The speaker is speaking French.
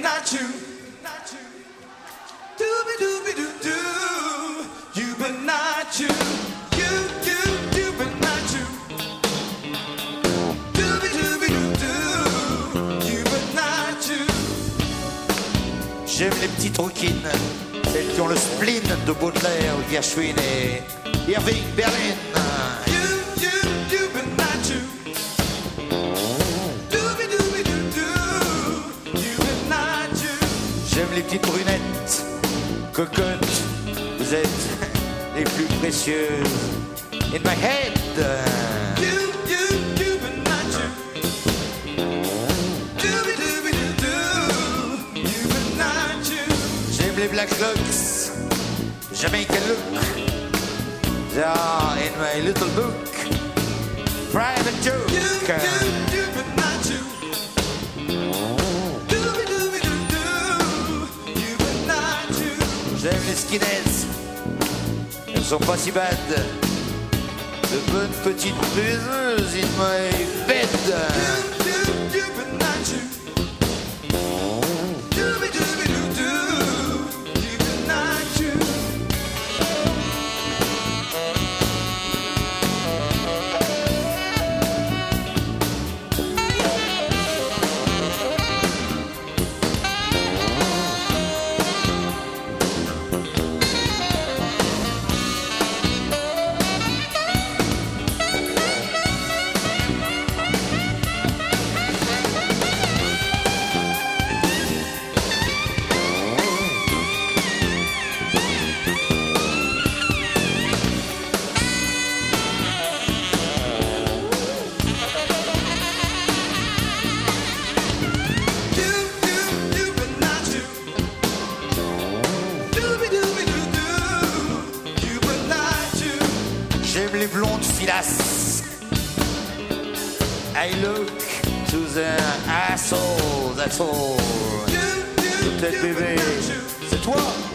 not you. Doobie doobie doo doo. You but not you. You but not you. Doobie doobie doo doo. You but not you. J'aime les petites rouquines, celles qui ont le spleen de Baudelaire, Gershwin et Irving Berlin. You but not you. Doobie doobie doo doo. You but not you. J'aime les petites brunettes, cocottes, vous êtes les plus précieuses. In my head. You but not you. Doobie doobie doo doo. You but not you. J'aime les black locks, Jamaican look. They are in my little book. Private joke. You but not you. Doobie doobie doo doo. You but not you. J'aime les skinheads, elles sont pas si bad. De bonnes petites baiseuses in my bed. You but not you. Doobie doobie doo doo. You but not you. You but not you. Doobie doobie doo doo. You but not you. J'aime les blondes filasses. I look to the asshole, that's all. Peut-être bébé, c'est toi.